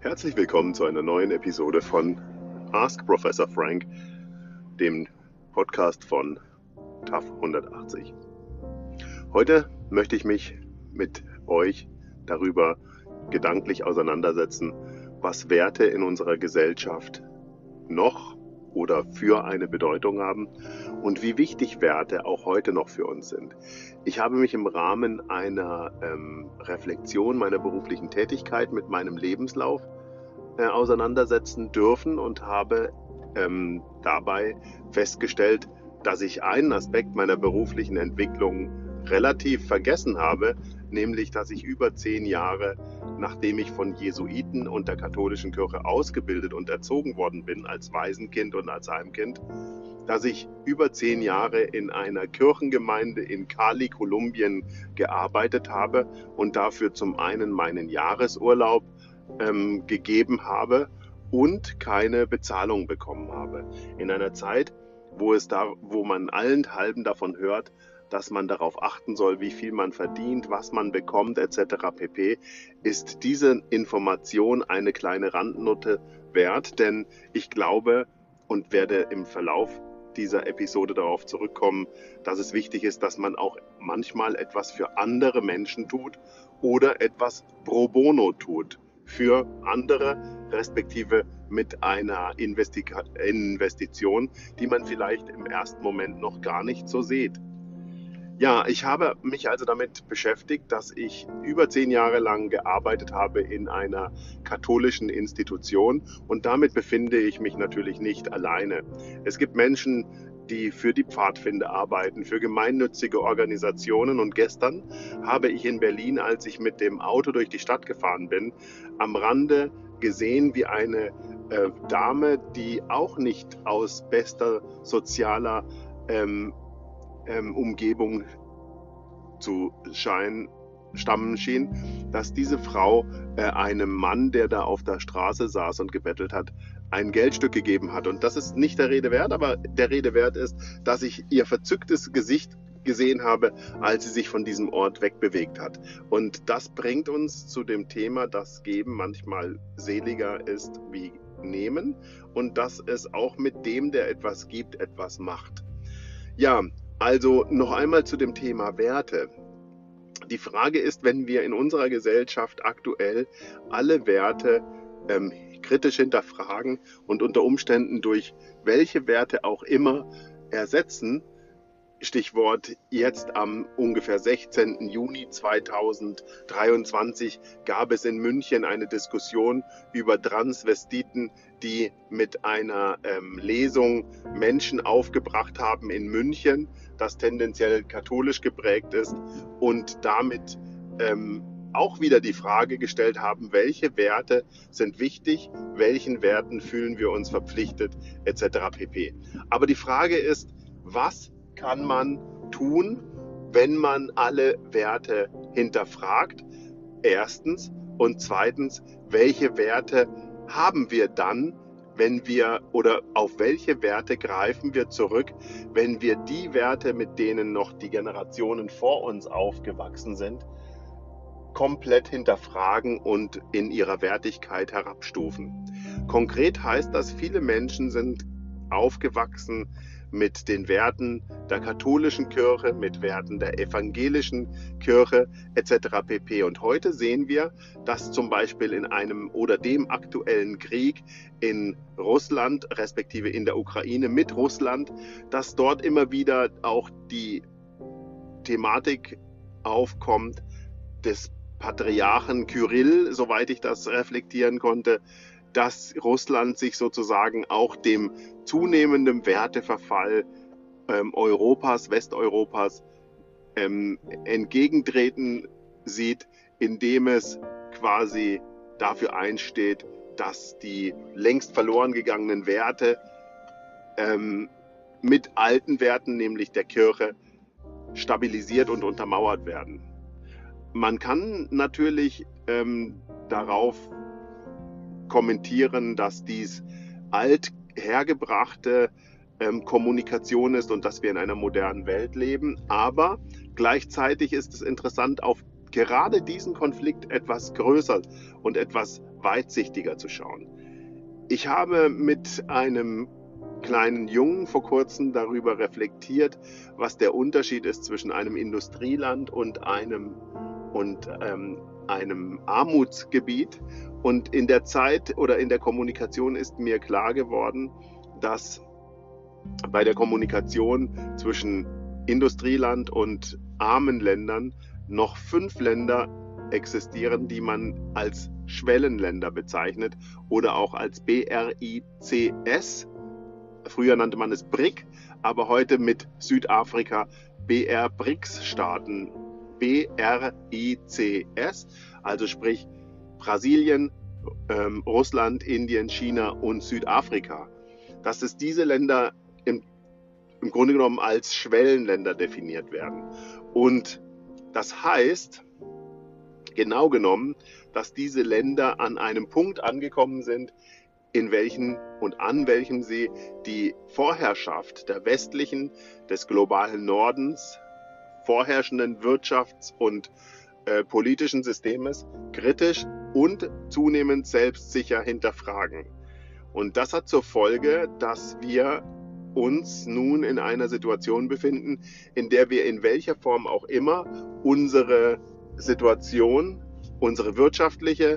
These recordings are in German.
Herzlich willkommen zu einer neuen Episode von Ask Professor Frank, dem Podcast von TAF 180. Heute möchte ich mich mit euch darüber gedanklich auseinandersetzen, was Werte in unserer Gesellschaft noch oder für eine Bedeutung haben und wie wichtig Werte auch heute noch für uns sind. Ich habe mich im Rahmen einer Reflexion meiner beruflichen Tätigkeit mit meinem Lebenslauf auseinandersetzen dürfen und habe dabei festgestellt, dass ich einen Aspekt meiner beruflichen Entwicklung relativ vergessen habe, nämlich dass ich über 10 Jahre, nachdem ich von Jesuiten und der katholischen Kirche ausgebildet und erzogen worden bin, als Waisenkind und als Heimkind, dass ich über 10 Jahre in einer Kirchengemeinde in Cali, Kolumbien gearbeitet habe und dafür zum einen meinen Jahresurlaub gegeben habe und keine Bezahlung bekommen habe. In einer Zeit, wo man allenthalben davon hört, dass man darauf achten soll, wie viel man verdient, was man bekommt, etc. pp., ist diese Information eine kleine Randnote wert, denn ich glaube und werde im Verlauf dieser Episode darauf zurückkommen, dass es wichtig ist, dass man auch manchmal etwas für andere Menschen tut oder etwas pro bono tut für andere, respektive mit einer Investition, die man vielleicht im ersten Moment noch gar nicht so sieht. Ja, ich habe mich also damit beschäftigt, dass ich über 10 Jahre lang gearbeitet habe in einer katholischen Institution und damit befinde ich mich natürlich nicht alleine. Es gibt Menschen, die für die Pfadfinder arbeiten, für gemeinnützige Organisationen und gestern habe ich in Berlin, als ich mit dem Auto durch die Stadt gefahren bin, am Rande gesehen, wie eine Dame, die auch nicht aus bester sozialer Umgebung zu stammen schien, dass diese Frau einem Mann, der da auf der Straße saß und gebettelt hat, ein Geldstück gegeben hat. Und das ist nicht der Rede wert, aber der Rede wert ist, dass ich ihr verzücktes Gesicht gesehen habe, als sie sich von diesem Ort wegbewegt hat. Und das bringt uns zu dem Thema, dass Geben manchmal seliger ist wie Nehmen und dass es auch mit dem, der etwas gibt, etwas macht. Ja, also noch einmal zu dem Thema Werte. Die Frage ist, wenn wir in unserer Gesellschaft aktuell alle Werte kritisch hinterfragen und unter Umständen durch welche Werte auch immer ersetzen, Stichwort jetzt am ungefähr 16. Juni 2023 gab es in München eine Diskussion über Transvestiten, die mit einer Lesung Menschen aufgebracht haben in München, das tendenziell katholisch geprägt ist und damit auch wieder die Frage gestellt haben, welche Werte sind wichtig, welchen Werten fühlen wir uns verpflichtet, etc. pp. Aber die Frage ist, was kann man tun, wenn man alle Werte hinterfragt? Erstens. Und zweitens, welche Werte haben wir dann, wenn wir oder auf welche Werte greifen wir zurück, wenn wir die Werte, mit denen noch die Generationen vor uns aufgewachsen sind, komplett hinterfragen und in ihrer Wertigkeit herabstufen. Konkret heißt das, viele Menschen sind aufgewachsen mit den Werten der katholischen Kirche, mit Werten der evangelischen Kirche etc. pp. Und heute sehen wir, dass zum Beispiel in einem oder dem aktuellen Krieg in Russland, respektive in der Ukraine mit Russland, dass dort immer wieder auch die Thematik aufkommt des Patriarchen Kyrill, soweit ich das reflektieren konnte, dass Russland sich sozusagen auch dem zunehmenden Werteverfall Europas, Westeuropas entgegentreten sieht, indem es quasi dafür einsteht, dass die längst verloren gegangenen Werte mit alten Werten, nämlich der Kirche, stabilisiert und untermauert werden. Man kann natürlich darauf kommentieren, dass dies althergebrachte Kommunikation ist und dass wir in einer modernen Welt leben. Aber gleichzeitig ist es interessant, auf gerade diesen Konflikt etwas größer und etwas weitsichtiger zu schauen. Ich habe mit einem kleinen Jungen vor kurzem darüber reflektiert, was der Unterschied ist zwischen einem Industrieland und einem Armutsgebiet. Und in der Zeit oder in der Kommunikation ist mir klar geworden, dass bei der Kommunikation zwischen Industrieland und armen Ländern noch 5 Länder existieren, die man als Schwellenländer bezeichnet oder auch als BRICS. Früher nannte man es BRIC, aber heute mit Südafrika BR-BRICS-Staaten. BRICS, also sprich Brasilien, Russland, Indien, China und Südafrika. Dass es diese Länder im Grunde genommen als Schwellenländer definiert werden. Und das heißt, genau genommen, dass diese Länder an einem Punkt angekommen sind, in welchen und an welchem sie die Vorherrschaft der westlichen, des globalen Nordens, vorherrschenden Wirtschafts- und politischen Systems kritisch und zunehmend selbstsicher hinterfragen. Und das hat zur Folge, dass wir uns nun in einer Situation befinden, in der wir in welcher Form auch immer unsere Situation, unsere wirtschaftliche,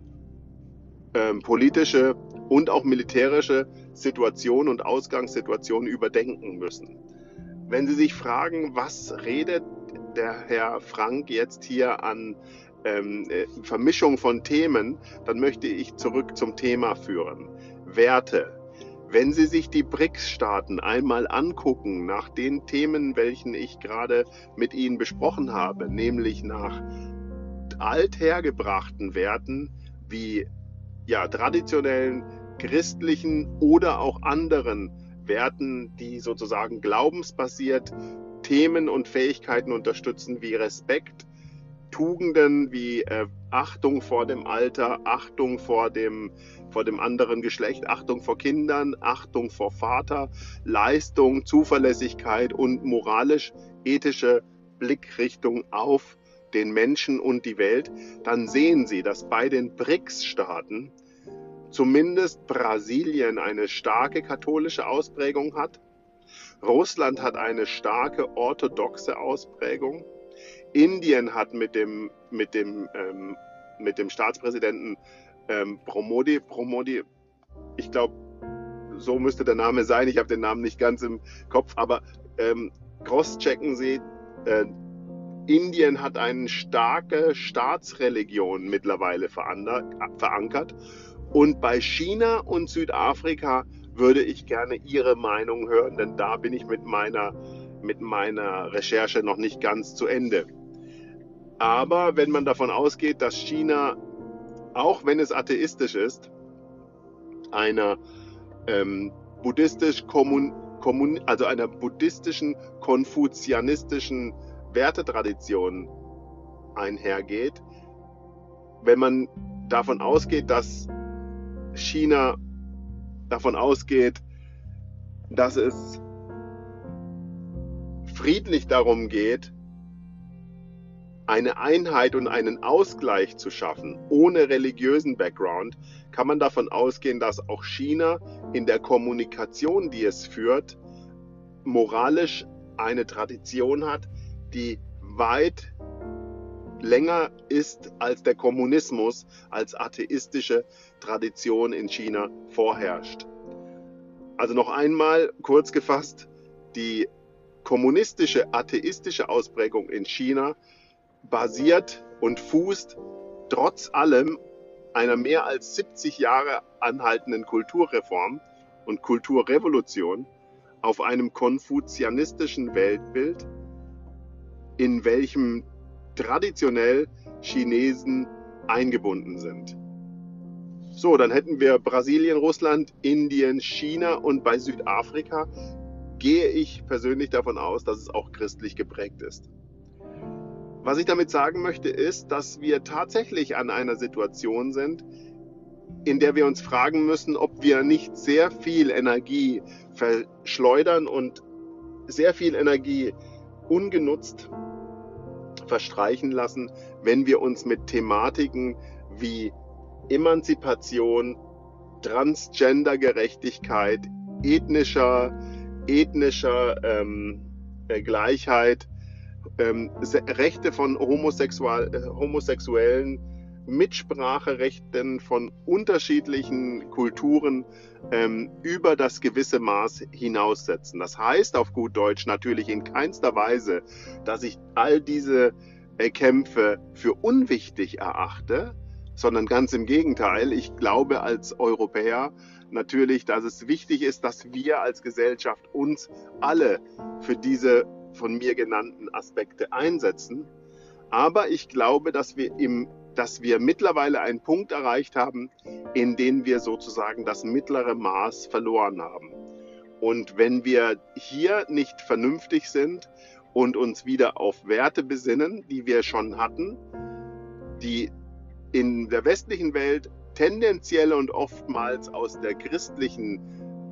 politische und auch militärische Situation und Ausgangssituation überdenken müssen. Wenn Sie sich fragen, was redet der Herr Frank jetzt hier an Vermischung von Themen, dann möchte ich zurück zum Thema führen. Werte. Wenn Sie sich die BRICS-Staaten einmal angucken, nach den Themen, welchen ich gerade mit Ihnen besprochen habe, nämlich nach althergebrachten Werten wie traditionellen, christlichen oder auch anderen Werten, die sozusagen glaubensbasiert Themen und Fähigkeiten unterstützen, wie Respekt, Tugenden wie Achtung vor dem Alter, Achtung vor dem anderen Geschlecht, Achtung vor Kindern, Achtung vor Vater, Leistung, Zuverlässigkeit und moralisch-ethische Blickrichtung auf den Menschen und die Welt, dann sehen Sie, dass bei den BRICS-Staaten zumindest Brasilien eine starke katholische Ausprägung hat. Russland hat eine starke orthodoxe Ausprägung. Indien hat mit dem Staatspräsidenten Modi, ich glaube, so müsste der Name sein, ich habe den Namen nicht ganz im Kopf, aber crosschecken Sie, Indien hat eine starke Staatsreligion mittlerweile verankert. Und bei China und Südafrika würde ich gerne Ihre Meinung hören, denn da bin ich mit meiner Recherche noch nicht ganz zu Ende. Aber wenn man davon ausgeht, dass China, auch wenn es atheistisch ist, einer einer buddhistischen, konfuzianistischen Wertetradition einhergeht, wenn man davon ausgeht, dass China davon ausgeht, dass es friedlich darum geht, eine Einheit und einen Ausgleich zu schaffen, ohne religiösen Background, kann man davon ausgehen, dass auch China in der Kommunikation, die es führt, moralisch eine Tradition hat, die weit länger ist als der Kommunismus als atheistische Tradition in China vorherrscht. Also noch einmal kurz gefasst, die kommunistische, atheistische Ausprägung in China basiert und fußt trotz allem einer mehr als 70 Jahre anhaltenden Kulturreform und Kulturrevolution auf einem konfuzianistischen Weltbild, in welchem traditionell Chinesen eingebunden sind. So, dann hätten wir Brasilien, Russland, Indien, China und bei Südafrika gehe ich persönlich davon aus, dass es auch christlich geprägt ist. Was ich damit sagen möchte, ist, dass wir tatsächlich an einer Situation sind, in der wir uns fragen müssen, ob wir nicht sehr viel Energie verschleudern und sehr viel Energie ungenutzt verstreichen lassen, wenn wir uns mit Thematiken wie Emanzipation, Transgendergerechtigkeit, ethnischer Gleichheit, Rechte von Homosexuellen, Mitspracherechten von unterschiedlichen Kulturen über das gewisse Maß hinaussetzen. Das heißt auf gut Deutsch natürlich in keinster Weise, dass ich all diese Kämpfe für unwichtig erachte, sondern ganz im Gegenteil. Ich glaube als Europäer natürlich, dass es wichtig ist, dass wir als Gesellschaft uns alle für diese von mir genannten Aspekte einsetzen. Aber ich glaube, dass wir mittlerweile einen Punkt erreicht haben, in dem wir sozusagen das mittlere Maß verloren haben. Und wenn wir hier nicht vernünftig sind und uns wieder auf Werte besinnen, die wir schon hatten, die in der westlichen Welt tendenziell und oftmals aus der christlichen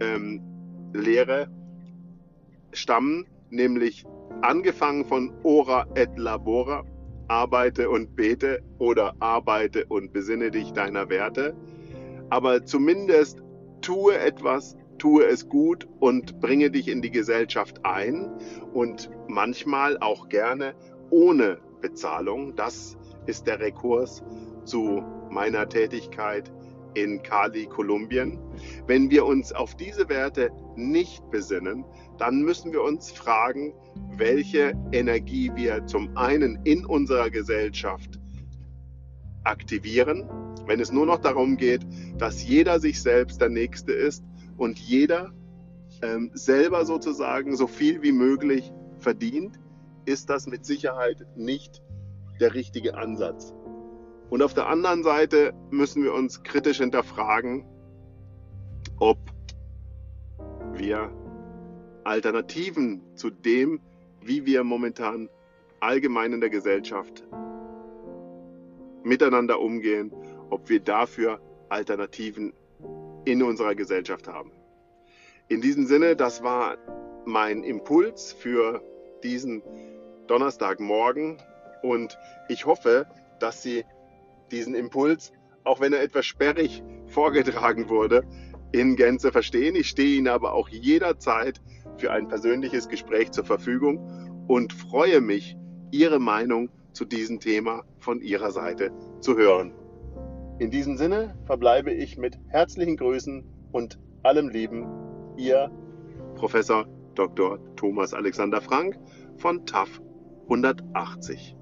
Lehre stammen, nämlich angefangen von ora et labora, arbeite und bete, oder arbeite und besinne dich deiner Werte, aber zumindest tue etwas, tue es gut und bringe dich in die Gesellschaft ein und manchmal auch gerne ohne Bezahlung. Das ist der Rekurs zu meiner Tätigkeit in Cali, Kolumbien. Wenn wir uns auf diese Werte nicht besinnen, dann müssen wir uns fragen, welche Energie wir zum einen in unserer Gesellschaft aktivieren, wenn es nur noch darum geht, dass jeder sich selbst der Nächste ist und jeder selber sozusagen so viel wie möglich verdient, ist das mit Sicherheit nicht der richtige Ansatz. Und auf der anderen Seite müssen wir uns kritisch hinterfragen, ob wir Alternativen zu dem, wie wir momentan allgemein in der Gesellschaft miteinander umgehen, ob wir dafür Alternativen in unserer Gesellschaft haben. In diesem Sinne, das war mein Impuls für diesen Donnerstagmorgen und ich hoffe, dass Sie diesen Impuls, auch wenn er etwas sperrig vorgetragen wurde, in Gänze verstehen. Ich stehe Ihnen aber auch jederzeit für ein persönliches Gespräch zur Verfügung und freue mich, Ihre Meinung zu diesem Thema von Ihrer Seite zu hören. In diesem Sinne verbleibe ich mit herzlichen Grüßen und allem Lieben, Ihr Professor Dr. Thomas Alexander Frank von TAF 180.